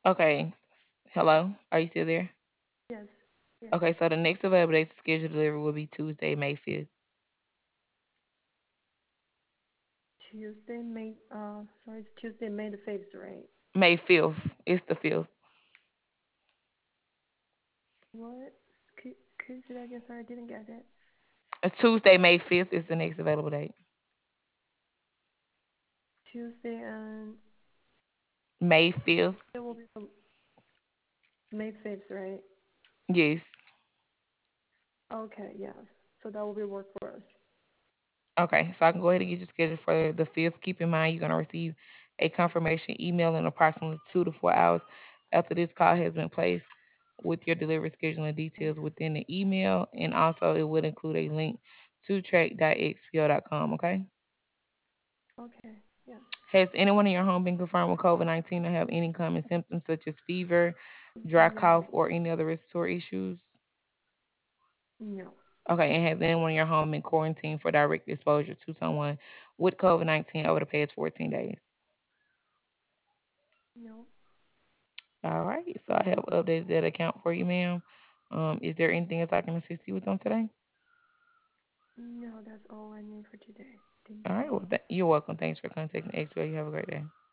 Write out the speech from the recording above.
Okay. Hello. Are you still there? Yes. Yes. Okay. So the next available date to schedule delivery will be Tuesday, May 5th. Tuesday, May. Sorry, it's Tuesday, May the 5th, right? May 5th. It's the 5th. What? Could you say that again? Sorry, I didn't get it. Tuesday, May 5th is the next available date. Tuesday and May 5th. it will be the May 5th, right? Yes. Okay, yes. So that will be work for us. Okay, so I can go ahead and get you scheduled for the 5th. Keep in mind you're going to receive a confirmation email in approximately 2 to 4 hours after this call has been placed with your delivery scheduling details Okay. within the email. And also, it would include a link to track.xpo.com. Okay. Okay, yes. Has anyone in your home been confirmed with COVID-19 or have any common symptoms such as fever, dry cough, No. or any other respiratory issues? No. Okay, and has anyone in your home been quarantined for direct exposure to someone with COVID-19 over the past 14 days? No. All right, so I have updated that account for you, ma'am. Is there anything else I can assist you with on today? No, that's all I need for today. Thank All right, you. well, you're welcome. Thanks for contacting X-Ray. You have a great day.